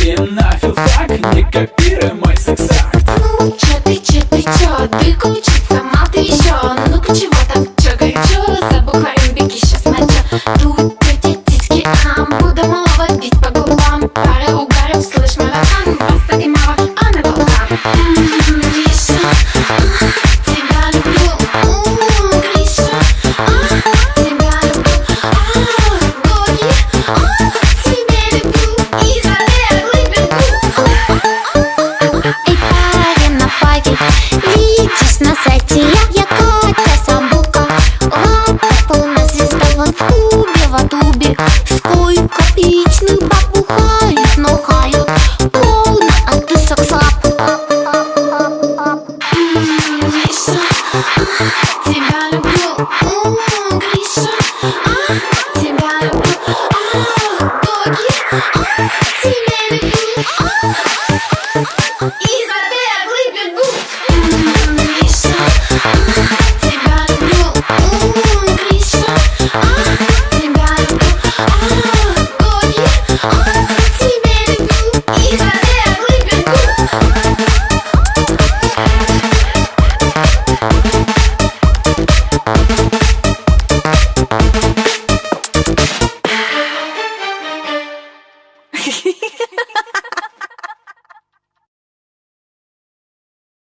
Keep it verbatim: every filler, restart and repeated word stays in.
Блин, на филфак, не копируй мой секс-акт. Ну, чё ты, чё ты, чё? Ты учить сама ты ещё. Ну-ка, чего так, чё горячо? За бухарем беги, щас моча. Тут эти титьки, ам, буду малого бить по губам. Пара угаров, слышь, марафон. Баста и мава, а на волкам. Ммм, Гриша, тебя люблю. Ммм, Гриша, тебя люблю. Боги, тебя люблю. И за белый бегу. Эй, парень на паке, видишь на сайте я, я Катя Самбука. Лапа полная звезда вот в клубе, в тубе. Сколько пичных баб бухают, но хают полно, а ты секс-слаб. Гриша, тебя люблю. Ммм, Гриша, тебя люблю. Боги, тебя люблю. И за белый бегу. Ммм, Гриша, тебя люблю. Ммм, Гриша, тебя люблю. Боги, тебя люблю. И за белый бегу. Хе-хе-хе.